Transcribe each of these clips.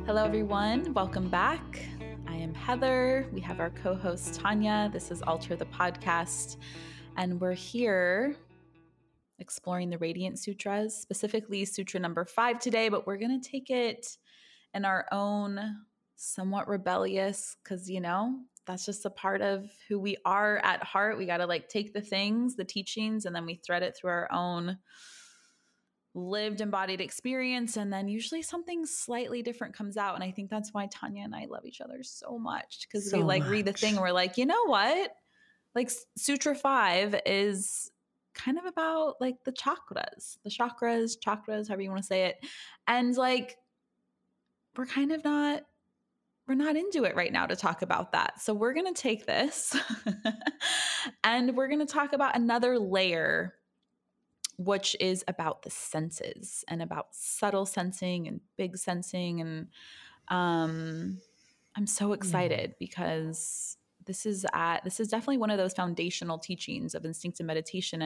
Hello, everyone. Welcome back. I am Heather. We have our co-host Tanya. This is Alter the podcast, and we're here exploring the Radiant Sutras, specifically Sutra number 5 today, but we're going to take it in our own somewhat rebellious, because, that's just a part of who we are at heart. We got to take the things, the teachings, and then we thread it through our own lived embodied experience, and then usually something slightly different comes out. And I think that's why Tanya and I love each other so much, because we read the thing and we're like, you know what, Sutra 5 is kind of about the chakras, however you want to say it, and we're kind of not we're not into it right now to talk about that. So we're going to take this and we're going to talk about another layer, which is about the senses and about subtle sensing and big sensing. And I'm so excited because this is definitely one of those foundational teachings of instinctive meditation.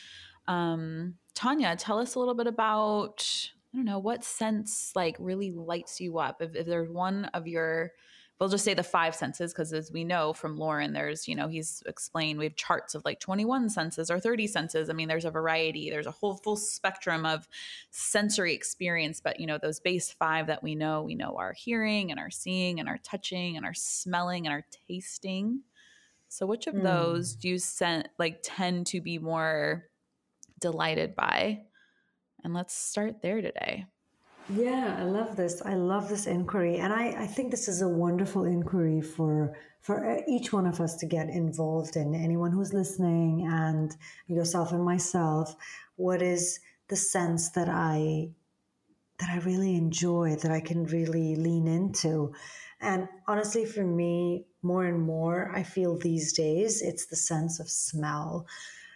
And Tanya, tell us a little bit about, I don't know, what sense really lights you up. If there's one of your, we'll just say the 5 senses, because as we know from Lauren, there's, he's explained, we have charts of 21 senses or 30 senses. I mean, there's a variety, there's a whole full spectrum of sensory experience. But, those base 5 that we know our hearing and our seeing and our touching and our smelling and our tasting. So which of those do you tend to be more delighted by? And let's start there today. Yeah, I love this. I love this inquiry. And I think this is a wonderful inquiry for each one of us to get involved in. Anyone who's listening, and yourself and myself, what is the sense that I really enjoy, that I can really lean into? And honestly, for me, more and more, I feel these days, it's the sense of smell.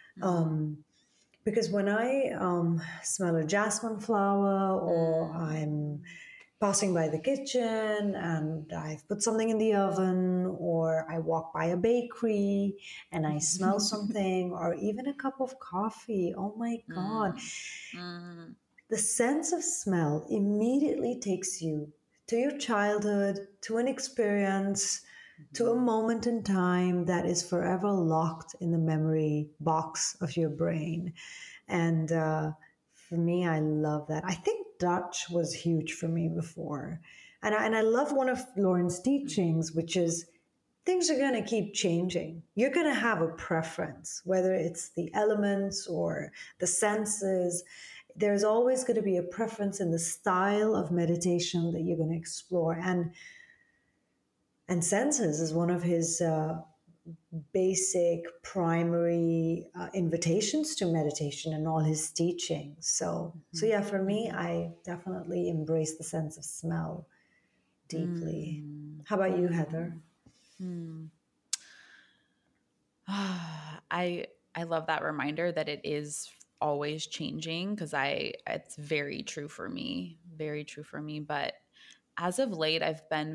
Because when I smell a jasmine flower, or I'm passing by the kitchen and I've put something in the oven, or I walk by a bakery and I smell something, or even a cup of coffee, oh my God. The sense of smell immediately takes you to your childhood, to an experience, to a moment in time that is forever locked in the memory box of your brain. And for me, I love that. I think Dutch was huge for me before. And I love one of Lauren's teachings, which is things are going to keep changing. You're going to have a preference, whether it's the elements or the senses. There's always going to be a preference in the style of meditation that you're going to explore. And senses is one of his basic primary invitations to meditation and all his teachings. So yeah, for me, I definitely embrace the sense of smell deeply. How about you, Heather? I love that reminder that it is always changing, because it's very true for me, But as of late, I've been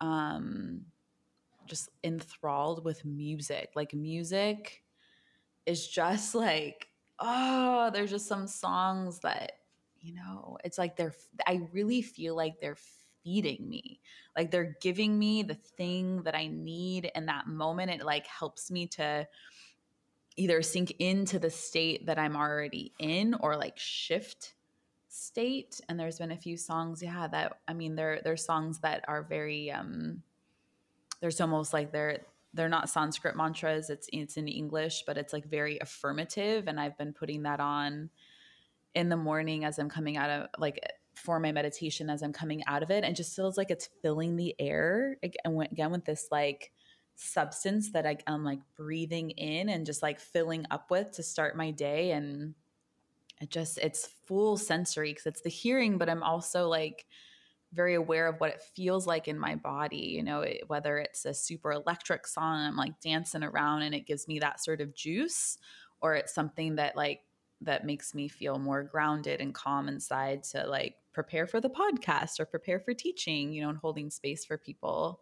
just enthralled with music. Music is just there's just some songs that, it's I really feel like they're feeding me. They're giving me the thing that I need in that moment. It helps me to either sink into the state that I'm already in, or shift state. And there's been a few songs, that, I mean, they're songs that are very there's almost they're not Sanskrit mantras. It's in English, but it's very affirmative. And I've been putting that on in the morning as I'm coming out of for my meditation, as I'm coming out of it, and just feels like it's filling the air again with this substance that I'm breathing in and just filling up with to start my day. And it's full sensory, because it's the hearing, but I'm also very aware of what it feels like in my body, whether it's a super electric song, I'm dancing around and it gives me that sort of juice, or it's something that that makes me feel more grounded and calm inside to prepare for the podcast or prepare for teaching, and holding space for people.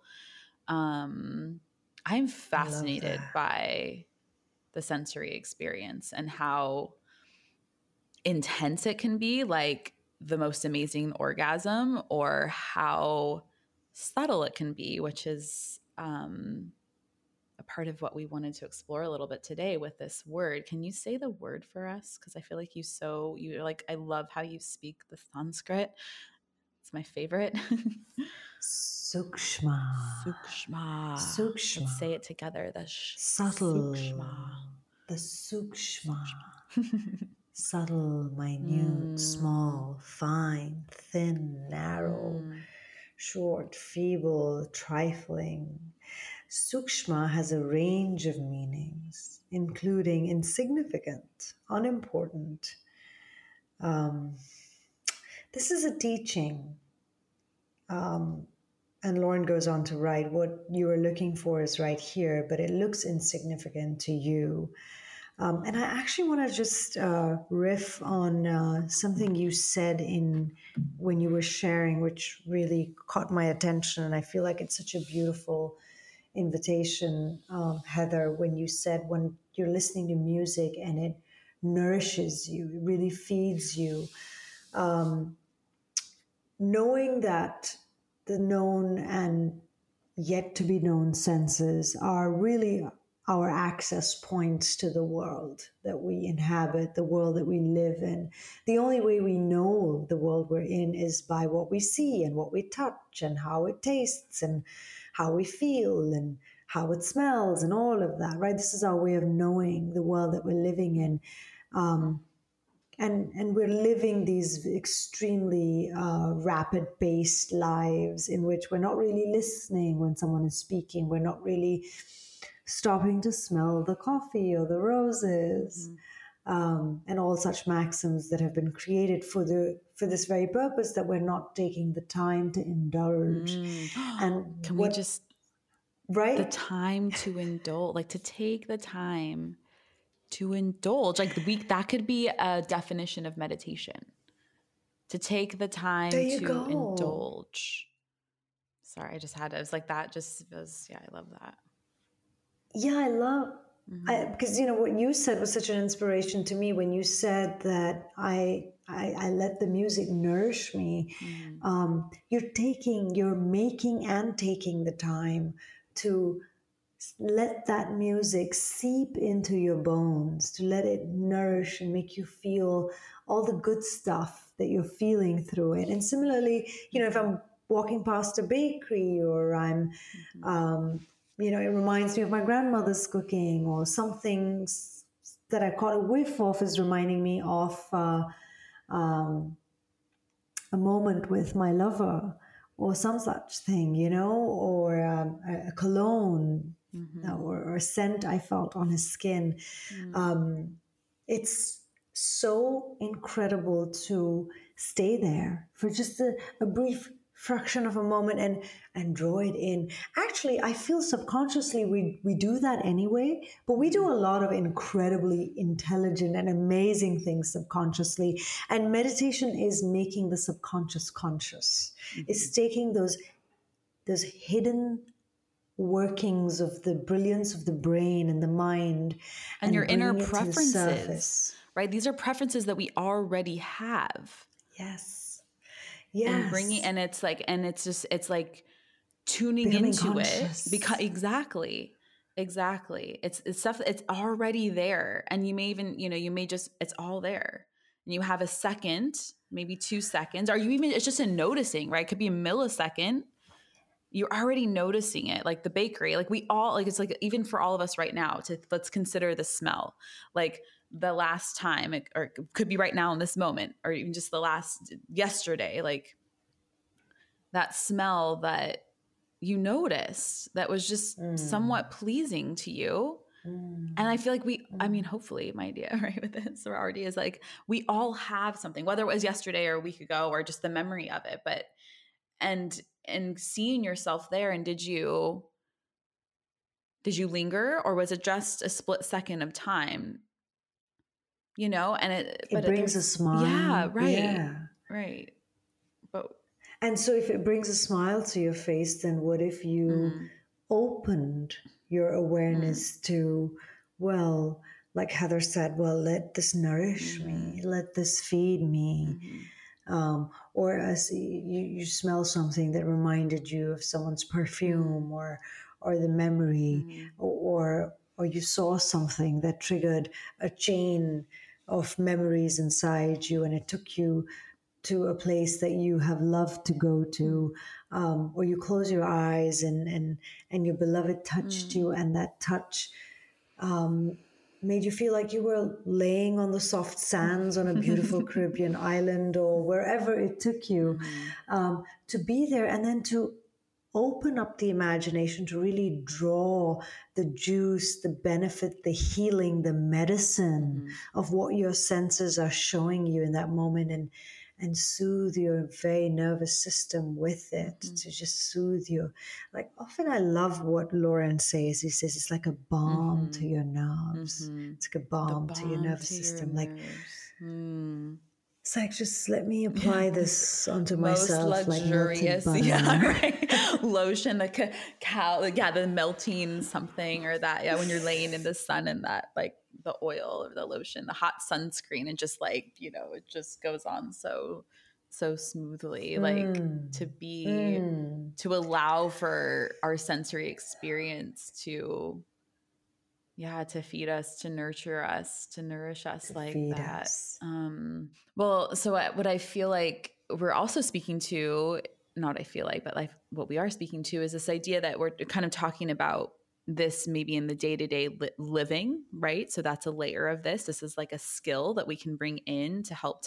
I'm fascinated by the sensory experience and how intense it can be, the most amazing orgasm, or how subtle it can be, which is a part of what we wanted to explore a little bit today with this word. Can you say the word for us? Because I feel like you're like, I love how you speak the Sanskrit. It's my favorite. Sukshma. Sukshma. Sukshma. Let's say it together. The Subtle. sukshma. The sukshma. Subtle, minute, small, fine, thin, narrow, short, feeble, trifling. Sukshma has a range of meanings, including insignificant, unimportant. This is a teaching. And Lauren goes on to write, what you are looking for is right here, but it looks insignificant to you. And I actually want to just riff on something you said when you were sharing, which really caught my attention. And I feel like it's such a beautiful invitation, Heather, when you said when you're listening to music and it nourishes you, it really feeds you. Knowing that the known and yet to be known senses are really our access points to the world that we inhabit, the world that we live in. The only way we know the world we're in is by what we see and what we touch and how it tastes and how we feel and how it smells and all of that, right? This is our way of knowing the world that we're living in. And we're living these extremely rapid-paced lives in which we're not really listening when someone is speaking. We're not really stopping to smell the coffee or the roses, and all such maxims that have been created for this very purpose, that we're not taking the time to indulge. And can we just right? The time to indulge, like to take the time to indulge, like that could be a definition of meditation, to take the time to indulge. Sorry, I just had it. It was like that just was, yeah, I love that. Yeah, I love, because what you said was such an inspiration to me when you said that I let the music nourish me. You're making and taking the time to let that music seep into your bones, to let it nourish and make you feel all the good stuff that you're feeling through it. And similarly, if I'm walking past a bakery or I'm, it reminds me of my grandmother's cooking, or something that I caught a whiff of is reminding me of a moment with my lover, or some such thing, or a cologne, or a scent I felt on his skin. It's so incredible to stay there for just a brief fraction of a moment and draw it in. Actually, I feel subconsciously we do that anyway, but we do a lot of incredibly intelligent and amazing things subconsciously. And meditation is making the subconscious conscious. It's taking those hidden workings of the brilliance of the brain and the mind and your inner preferences, right? These are preferences that we already have. Yes. And it's like tuning becoming into conscious. It because exactly. It's stuff, it's already there. And you may even, it's all there. And you have a second, maybe 2 seconds, or it's just a noticing, right? It could be a millisecond. You're already noticing it, like the bakery, like we all, like, it's like, even for all of us right now, let's consider the smell, like the last time, or it could be right now in this moment, or even just yesterday, like that smell that you noticed that was just somewhat pleasing to you. And I feel like hopefully my idea, right, with this sorority is like, we all have something, whether it was yesterday or a week ago, or just the memory of it, but and seeing yourself there. And did you linger, or was it just a split second of time? And it brings a smile. Yeah, right. Yeah. Right. And so if it brings a smile to your face, then what if you opened your awareness to, well, like Heather said, well, let this nourish me, let this feed me. or as you smell something that reminded you of someone's perfume, or the memory, or you saw something that triggered a chain of memories inside you, and it took you to a place that you have loved to go to, or you close your eyes and your beloved touched you, and that touch made you feel like you were laying on the soft sands on a beautiful Caribbean island or wherever it took you, to be there, and then to open up the imagination to really draw the juice, the benefit, the healing, the medicine of what your senses are showing you in that moment, and soothe your very nervous system with it, to just soothe you. Like, often I love what Lauren says. He says it's like a balm to your nerves. It's like a balm to your nervous system. Like, it's like, just let me apply this onto Most myself like melted luxurious, butter. yeah, right. Lotion, the cacao, yeah, the melting something or that, yeah, when you're laying in the sun and that, like the oil or the lotion, the hot sunscreen, and just like, you know, it just goes on so smoothly, like to allow for our sensory experience to feed us, to nurture us, to nourish us like feed that. us. Well, so what I feel like we're also speaking to, not I feel like, but like what we are speaking to is this idea that we're kind of talking about this maybe in the day-to-day living, right? So that's a layer of this. This is like a skill that we can bring in to help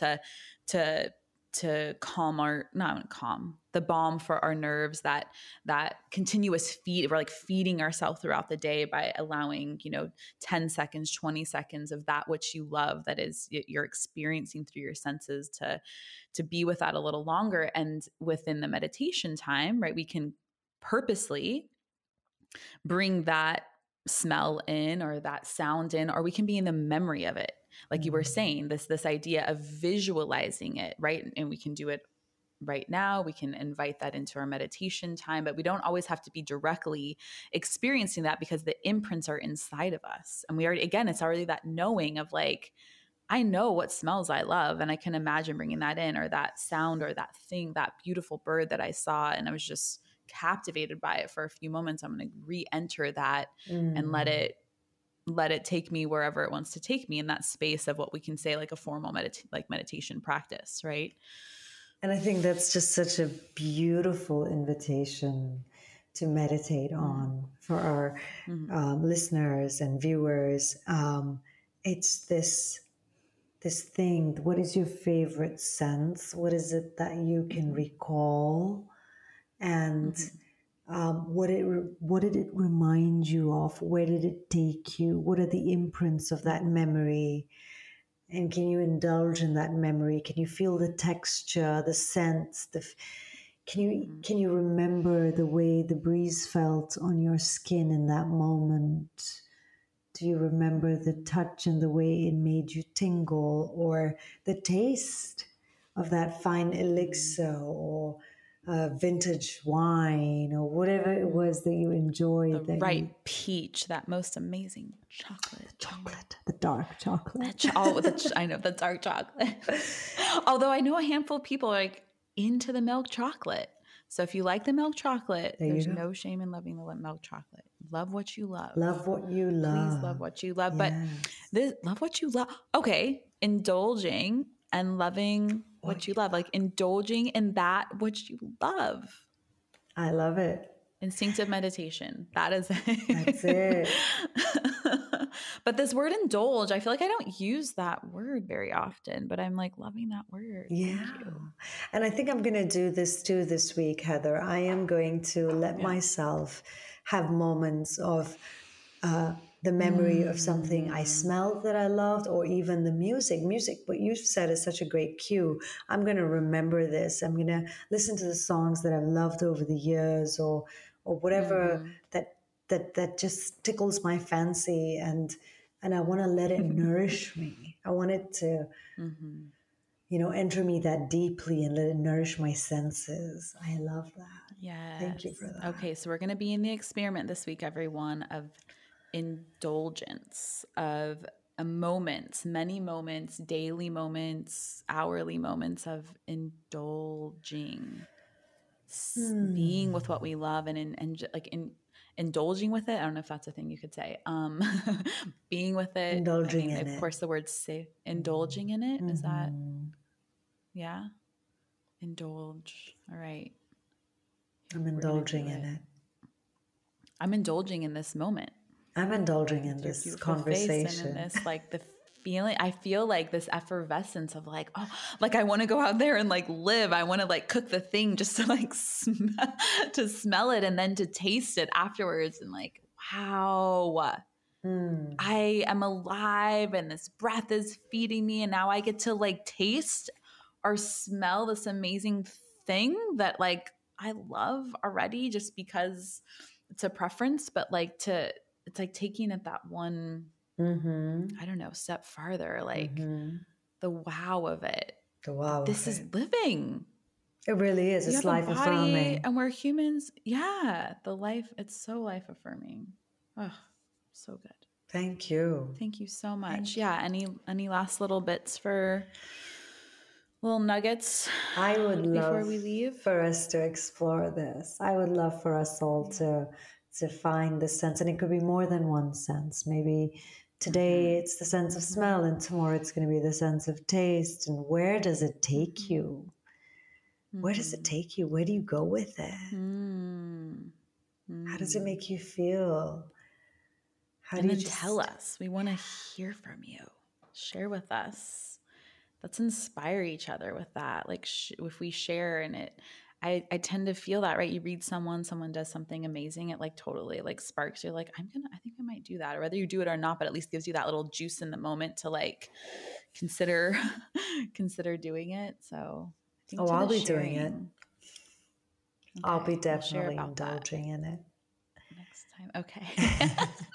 to calm the balm for our nerves, that continuous feed. We're like feeding ourselves throughout the day by allowing, 10 seconds, 20 seconds of that which you love, that is you're experiencing through your senses, to be with that a little longer. And within the meditation time, right, we can purposely bring that smell in or that sound in, or we can be in the memory of it. Like you were saying, this idea of visualizing it, right? And we can do it right now. We can invite that into our meditation time, but we don't always have to be directly experiencing that, because the imprints are inside of us. And we already, again, it's already that knowing of like, I know what smells I love, and I can imagine bringing that in, or that sound, or that thing, that beautiful bird that I saw, and I was just captivated by it for a few moments. I'm going to re-enter that and let it take me wherever it wants to take me, in that space of what we can say like a formal meditation practice, right? And I think that's just such a beautiful invitation to meditate on for our listeners and viewers. It's this thing. What is your favorite sense? What is it that you can recall? And what did it remind you of? Where did it take you? What are the imprints of that memory? And can you indulge in that memory? Can you feel the texture, the sense? Can you remember the way the breeze felt on your skin in that moment? Do you remember the touch and the way it made you tingle, or the taste of that fine elixir, or vintage wine, or whatever it was that you enjoyed? The ripe peach, that most amazing chocolate. The dark chocolate. I know, the dark chocolate. Although I know a handful of people are like into the milk chocolate. So if you like the milk chocolate, there's no shame in loving the milk chocolate. Love what you love. Love what you love. Please love what you love. Yes. But love what you love. Okay. Indulging and loving what you love. Like indulging in that which you love. I love it. Instinctive meditation. That is it. That's it. But this word indulge, I feel like I don't use that word very often, but I'm like loving that word. Yeah. Thank you. And I think I'm going to do this too this week, Heather. I am going to let myself have moments of the memory of something I smelled that I loved, or even the music. What you've said is such a great cue. I'm going to remember this. I'm going to listen to the songs that I've loved over the years, or whatever that just tickles my fancy, and I want to let it nourish me. I want it to enter me that deeply and let it nourish my senses. I love that. Yes. Thank you for that. Okay, so we're going to be in the experiment this week, everyone, of indulgence, of moments, many moments, daily moments, hourly moments of indulging, being with what we love and indulging with it. I don't know if that's a thing you could say. Being with it. I Indulging mean, in of it. course, the word say indulging in it. Is that, Mhm. yeah? Indulge. All right. I'm We're going to do indulging in it. it. I'm indulging in this moment. I'm indulging in With your this beautiful face and in conversation. this, like, the feeling, I feel like this effervescence of like, oh, like I want to go out there and like live. I want to like cook the thing just to like to smell it and then to taste it afterwards. And like, wow, Mm. I am alive and this breath is feeding me. And now I get to like taste or smell this amazing thing that like I love already just because it's a preference, but like it's like taking it that one, Mm-hmm. I don't know, step farther, like Mm-hmm. the wow of it. The wow of This is it. living. It really is. You It's have a life body affirming. and we're humans. Yeah. The life, it's so life affirming. Oh, so good. Thank you. Thank you so much. Thank you. Yeah. Any last little bits for little nuggets I would before love we leave? for us to explore this. I would love for us all to find the sense, and it could be more than one sense. Maybe today it's the sense of smell, and tomorrow it's going to be the sense of taste. And where does it take you? Where does it take you? Where do you go with it? How does it make you feel? How do And you then tell just us. We want to hear from you. Share with us. Let's inspire each other with that. Like if we share and I tend to feel that, right? You read someone does something amazing. It like totally like sparks. You're like, I think I might do that. Or whether you do it or not, but at least gives you that little juice in the moment to like consider doing it. So I think Oh, to I'll the be doing it. sharing. I'll be Okay, we'll share definitely about that indulging in it. next time. Okay.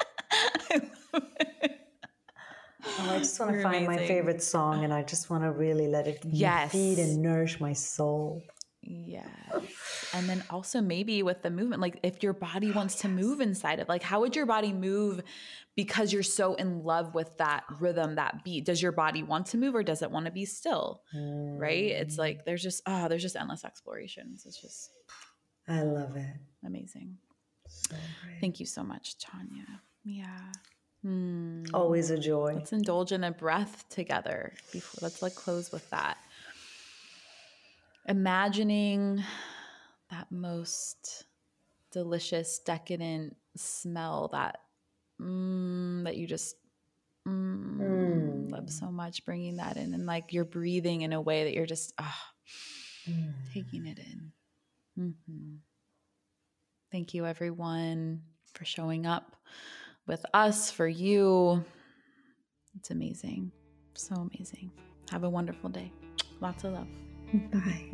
Oh, I just want to You're find my amazing. favorite song, and I just want to really let it feed and nourish my soul. Yes. And then also maybe with the movement, like if your body wants to move inside of, like, how would your body move because you're so in love with that rhythm, that beat? Does your body want to move or does it want to be still? Right? It's like there's just endless explorations. It's just I love it. amazing. So great. Thank you so much, Tanya. Yeah. Always a joy. Let's indulge in a breath together before. Let's like close with that. Imagining that most delicious, decadent smell that that you just love so much. Bringing that in, and like you're breathing in a way that you're just taking it in. Thank you, everyone, for showing up with us, for you. It's amazing. So amazing. Have a wonderful day. Lots of love. Bye.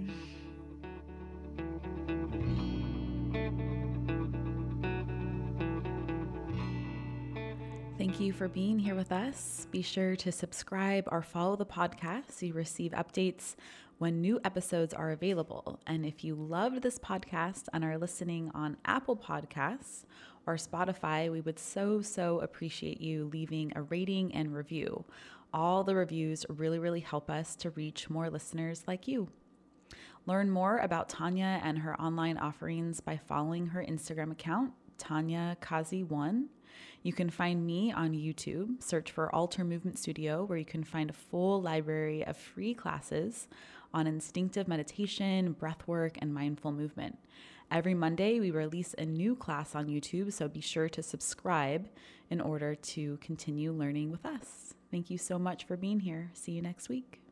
Thank you for being here with us. Be sure to subscribe or follow the podcast so you receive updates when new episodes are available. And if you loved this podcast and are listening on Apple Podcasts or Spotify, we would so appreciate you leaving a rating and review. All the reviews really help us to reach more listeners like you. Learn more about Tanya and her online offerings by following her Instagram account, Tanya Kazi1. You can find me on YouTube. Search for Alter Movement Studio, where you can find a full library of free classes on instinctive meditation, breathwork, and mindful movement. Every Monday, we release a new class on YouTube, so be sure to subscribe in order to continue learning with us. Thank you so much for being here. See you next week.